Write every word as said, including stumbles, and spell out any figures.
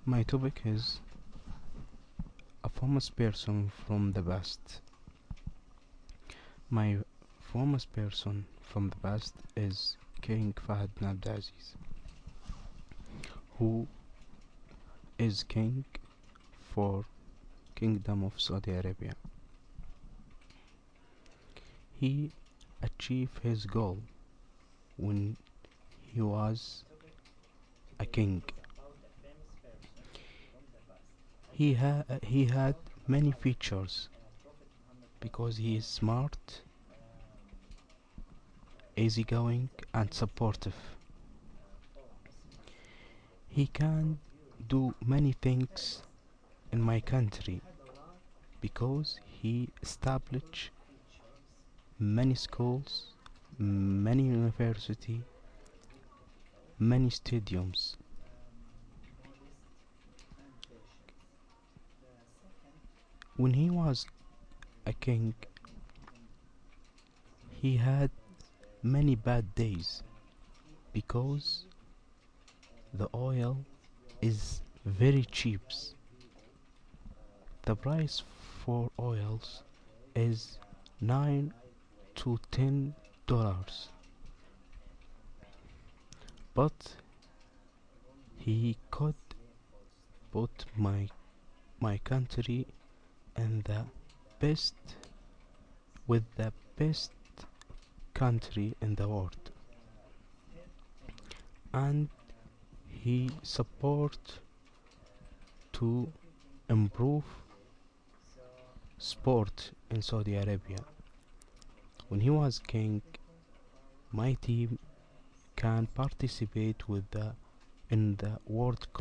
My topic is a famous person from the past. My famous person from the past is King Fahd bin Abdulaziz, who is king for Kingdom of Saudi Arabia. He achieved his goal when he was a king. He, ha- he had many features because he is smart, easygoing, and supportive. He can do many things in my country because he established many schools, many university, many stadiums. When he was a king, he had many bad days because the oil is very cheap. The price for oils is nine to ten dollars, but he could put my my country in the best with the best country in the world, and he support to improve sport in Saudi Arabia. When he was king, my team can participate with the in the World Cup.